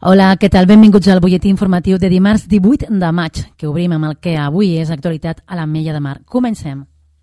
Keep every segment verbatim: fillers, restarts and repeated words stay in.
Hola, què tal? Benvinguts al butlletí informatiu de dimarts divuit de maig, que obrim amb el que avui és actualitat a l'Ametlla de Mar. Comencem.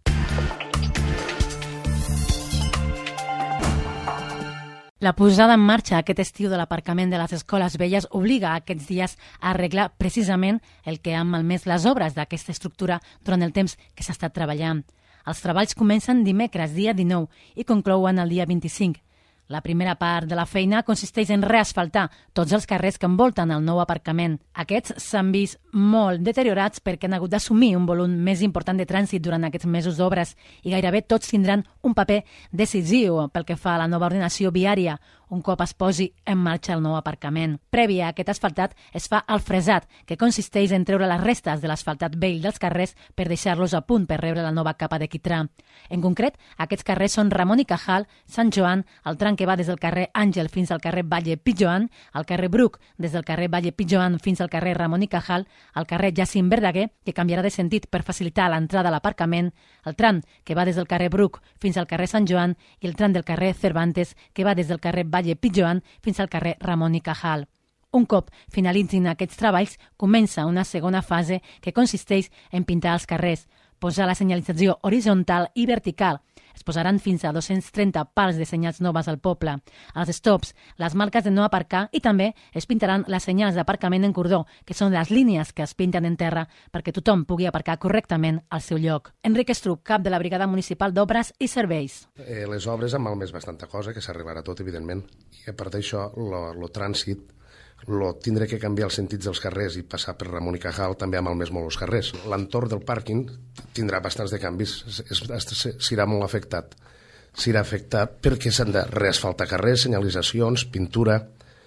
La posada en marxa aquest estiu de l'aparcament de les escoles velles obliga aquests dies a arreglar precisament el que han malmès les obres d'aquesta estructura durant el temps que s'ha estat treballant. Els treballs comencen dimecres, dia dinou, i conclouen el dia vint-i-cinc. La primera part de la feina consisteix en reasfaltar tots els carrers que envolten el nou aparcament. Aquests s'han vist molt deteriorats perquè han hagut d'assumir un volum més important de trànsit durant aquests mesos d'obres i gairebé tots tindran un paper decisiu pel que fa a la nova ordenació viària, un cop es posi en marxa el nou aparcament. Previ a aquest asfaltat es fa el fresat, que consisteix en treure les restes de l'asfaltat vell dels carrers per deixar-los a punt per rebre la nova capa de quitrà. En concret, aquests carrers són Ramon i Cajal, Sant Joan, el tram que va des del carrer Àngel fins al carrer Valle Pijoan, el carrer Bruc des del carrer Valle Pijoan fins al carrer Ramon i Cajal, el carrer Jacint Verdaguer, que canviarà de sentit per facilitar l'entrada a l'aparcament, el tram que va des del carrer Bruc fins al carrer Sant Joan i el tram del carrer Cervantes que va des del carrer Valle Pijoan fins al carrer Ramon i Cajal. Un cop finalitzin aquests treballs, comença una segona fase que consisteix en pintar els carrers, posar la senyalització horitzontal i vertical. Es posaran fins a dos-cents trenta pals de senyals noves al poble, als stops, les marques de no aparcar i també es pintaran les senyals d'aparcament en cordó, que són les línies que es pinten en terra perquè tothom pugui aparcar correctament al seu lloc. Enric Estruc, cap de la Brigada Municipal d'Obres i Serveis. Eh, les obres han malmès bastanta cosa, que s'arribarà tot, evidentment, i a part d'això, el trànsit, lo tindré que canviar els sentits dels carrers i passar per Ramon i Cajal també ha malmès molt els carrers. L'entorn del pàrquing tindrà bastants de canvis, serà molt afectat. Serà afectat perquè s'han de reasfaltar carrers, senyalitzacions, pintura.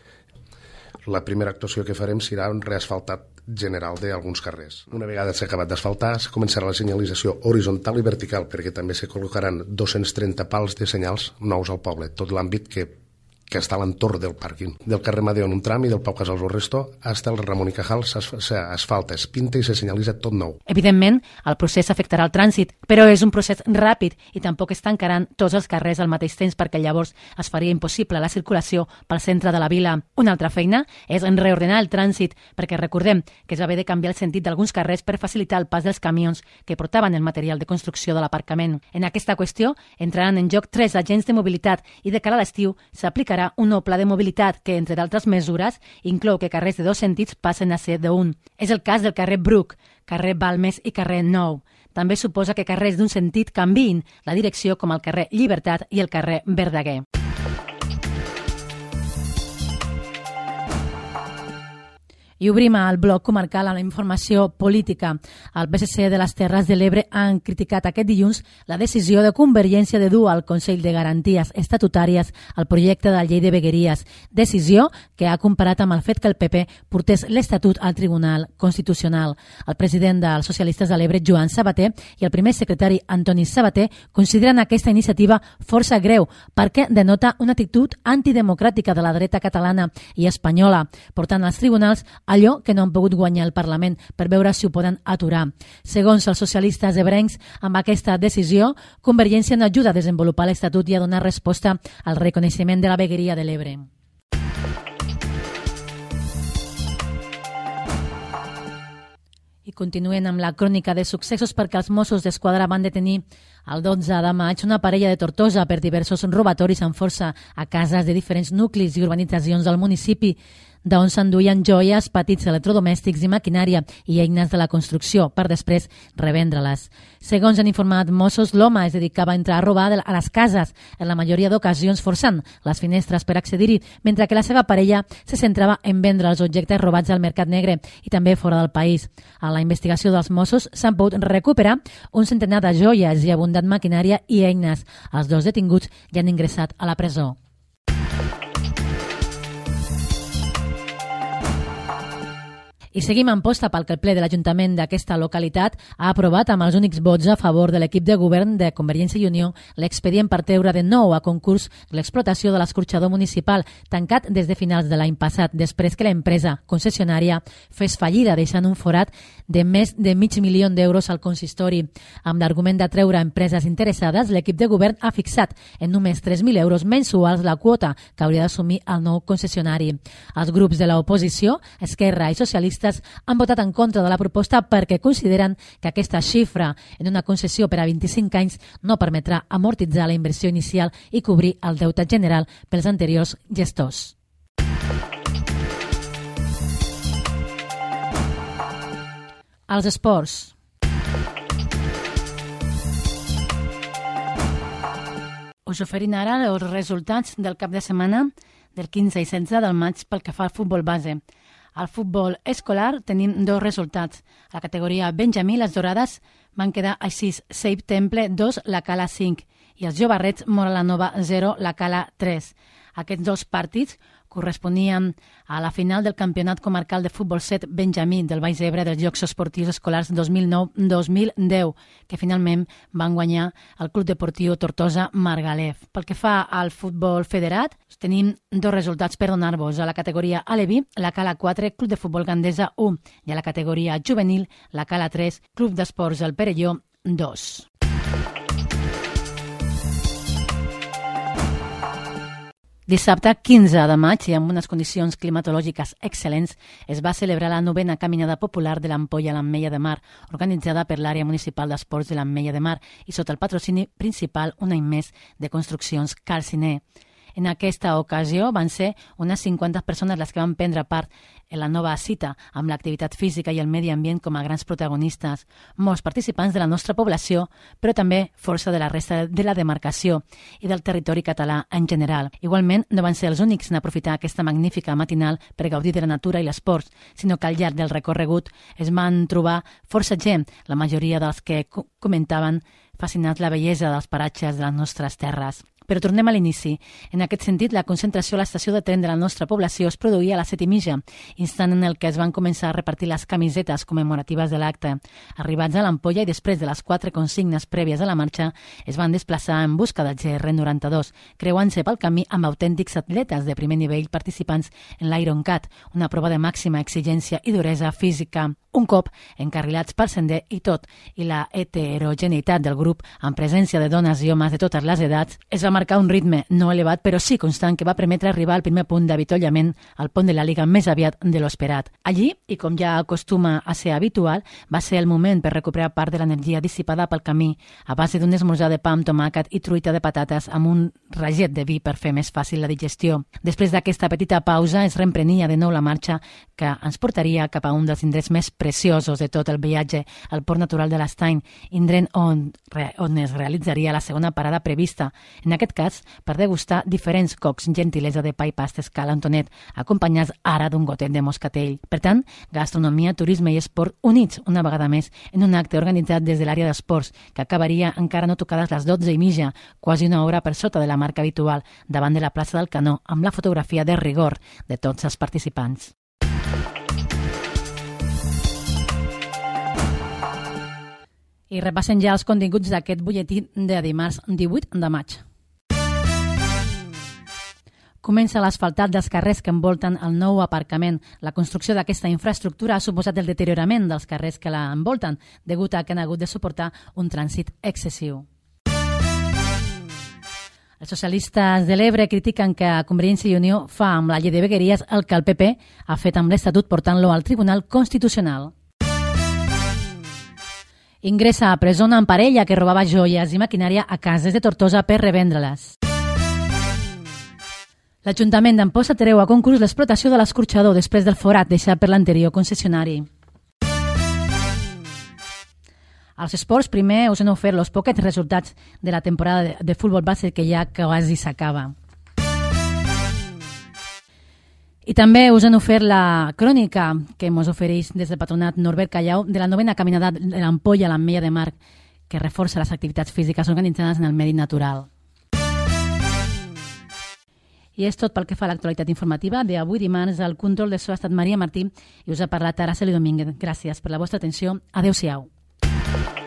La primera actuació que farem serà un reasfaltat general d'alguns carrers. Una vegada s'ha acabat d'asfaltar, començarà la senyalització horitzontal i vertical, perquè també se col·locaran dos-cents trenta pals de senyals nous al poble, tot l'àmbit que que està a l'entorn del pàrquing. Del carrer Madeo en un tram i del Pau Casals al resto, fins al Ramon i Cajal s'asfalta, es pinta i se senyalitza tot nou. Evidentment, el procés afectarà el trànsit, però és un procés ràpid i tampoc es tancaran tots els carrers al mateix temps perquè llavors es faria impossible la circulació pel centre de la vila. Una altra feina és en reordenar el trànsit, perquè recordem que es va haver de canviar el sentit d'alguns carrers per facilitar el pas dels camions que portaven el material de construcció de l'aparcament. En aquesta qüestió entraran en joc tres agents de mobilitat i de cara a l'estiu s'aplicarà un nou pla de mobilitat que, entre d'altres mesures, inclou que carrers de dos sentits passen a ser d'un. És el cas del carrer Bruc, carrer Balmes i carrer Nou. També suposa que carrers d'un sentit canviïn la direcció com el carrer Llibertat i el carrer Verdaguer. I obrim el bloc comarcal amb la informació política. El P S C de les Terres de l'Ebre han criticat aquest dilluns la decisió de Convergència de dur al Consell de Garanties Estatutàries el projecte de la llei de vegueries, decisió que ha comparat amb el fet que el P P portés l'Estatut al Tribunal Constitucional. El president dels Socialistes de l'Ebre, Joan Sabater, i el primer secretari, Antoni Sabater, consideren aquesta iniciativa força greu perquè denota una actitud antidemocràtica de la dreta catalana i espanyola, portant als tribunals allò que no han pogut guanyar el Parlament per veure si ho poden aturar. Segons els socialistes ebrencs, amb aquesta decisió, Convergència no ajuda a desenvolupar l'Estatut i a donar resposta al reconeixement de la vegueria de l'Ebre. I continuen amb la crònica de successos perquè els Mossos d'Esquadra van detenir el dotze de maig una parella de Tortosa per diversos robatoris amb força a cases de diferents nuclis i urbanitzacions del municipi, d'on s'enduien joies, petits electrodomèstics i maquinària i eines de la construcció, per després revendre-les. Segons han informat Mossos, l'home es dedicava a entrar a robar a les cases, en la majoria d'ocasions forçant les finestres per accedir-hi, mentre que la seva parella se centrava en vendre els objectes robats al mercat negre i també fora del país. A la investigació dels Mossos s'han pogut recuperar un centenar de joies i abundant maquinària i eines. Els dos detinguts ja han ingressat a la presó. I seguim en posta pel que el ple de l'Ajuntament d'aquesta localitat ha aprovat amb els únics vots a favor de l'equip de govern de Convergència i Unió l'expedient per treure de nou a concurs l'explotació de l'escorxador municipal tancat des de finals de l'any passat, després que l'empresa concessionària fes fallida deixant un forat de més de mig milió d'euros al consistori. Amb l'argument de treure empreses interessades, l'equip de govern ha fixat en només tres mil euros mensuals la quota que hauria d'assumir el nou concessionari. Els grups de l'oposició, Esquerra i Socialistes, han votat en contra de la proposta perquè consideren que aquesta xifra en una concessió per a vint-i-cinc anys no permetrà amortitzar la inversió inicial i cobrir el deute general pels anteriors gestors. Els esports. Us oferim ara els resultats del cap de setmana del quinze i setze del maig pel que fa al futbol base. Al futbol escolar tenim dos resultats. A la categoria Benjamí, les Dorades van quedar així: Save Temple dos, la Cala cinc, i els Jovarrets, Mora la Nova zero, la Cala tres. Aquests dos partits corresponien a la final del Campionat Comarcal de Futbol set Benjamí del Baix Ebre dels Jocs Esportius Escolars dos mil nou dos mil deu, que finalment van guanyar el Club Deportiu Tortosa Margalef. Pel que fa al futbol federat, tenim dos resultats per donar-vos. A la categoria Aleví, la Cala quatre, Club de Futbol Gandesa u, i a la categoria juvenil, la Cala tres, Club d'Esports El Perelló dos. Dissabte quinze de maig, i amb unes condicions climatològiques excel·lents, es va celebrar la novena caminada popular de l'Ampolla a l'Ametlla de Mar, organitzada per l'Àrea Municipal d'Esports de l'Ametlla de Mar i sota el patrocini principal, un any més, de Construccions Calciner. En aquesta ocasió van ser unes cinquanta persones les que van prendre part en la nova cita, amb l'activitat física i el medi ambient com a grans protagonistes. Molts participants de la nostra població, però també força de la resta de la demarcació i del territori català en general. Igualment, no van ser els únics en aprofitar aquesta magnífica matinal per gaudir de la natura i l'esport, sinó que al llarg del recorregut es van trobar força gent, la majoria dels que comentaven fascinats la bellesa dels paratges de les nostres terres. Però tornem a l'inici. En aquest sentit, la concentració a l'estació de tren de la nostra població es produïa a les set i mitja, instant en el que es van començar a repartir les camisetes commemoratives de l'acte. Arribats a l'Ampolla i després de les quatre consignes prèvies a la marxa, es van desplaçar en busca del G R noranta-dos, creuant-se pel camí amb autèntics atletes de primer nivell participants en l'Ironcat, una prova de màxima exigència i duresa física. Un cop encarrilats pel sender i tot, i la heterogeneïtat del grup, amb presència de dones i homes de totes les edats, es va marcar un ritme no elevat però sí constant que va permetre arribar al primer punt d'avitollament al pont de la Liga més aviat de l'esperat. Allí, i com ja acostuma a ser habitual, va ser el moment per recuperar part de l'energia dissipada pel camí a base d'un esmorzar de pa amb tomàquet i truita de patates amb un raget de vi per fer més fàcil la digestió. Després d'aquesta petita pausa es reemprenia de nou la marxa que ens portaria cap a un dels indrets més preciosos de tot el viatge, el Port Natural de l'Estany, indret on, on es realitzaria la segona parada prevista, en aquest cas per degustar diferents cocs gentilesa de pa i pastes Cal Antonet, acompanyats ara d'un gotet de moscatell. Per tant, gastronomia, turisme i esport units una vegada més en un acte organitzat des de l'àrea d'esports que acabaria encara no tocades les dotze i mitja, quasi una hora per sota de la marca habitual, davant de la plaça del Canó, amb la fotografia de rigor de tots els participants. I repassen ja els continguts d'aquest butlletí de dimarts divuit de maig. Comença l'asfaltat dels carrers que envolten el nou aparcament. La construcció d'aquesta infraestructura ha suposat el deteriorament dels carrers que la envolten, degut a que han hagut de suportar un trànsit excessiu. Els socialistes de l'Ebre critiquen que Convergència i Unió fa amb la llei de vegueries el que el P P ha fet amb l'Estatut portant-lo al Tribunal Constitucional. Ingressa a presó una parella que robava joies i maquinària a cases de Tortosa per revendre-les. L'Ajuntament d'Amposta treu a concurs l'explotació de l'escorxador després del forat deixat per l'anterior concessionari. Als esports, primer us han ofert els poquets resultats de la temporada de futbol base que ja quasi s'acaba. I també us han ofert la crònica que ens ofereix des del patronat Norbert Callau de la novena caminada de l'Ampolla a l'Ametlla de Mar, que reforça les activitats físiques organitzades en el medi natural. I és tot pel que fa a l'actualitat informativa d'avui dimarts. Al control de so ha estat Maria Martí i us ha parlat Araceli Domínguez. Gràcies per la vostra atenció. Adéu-siau.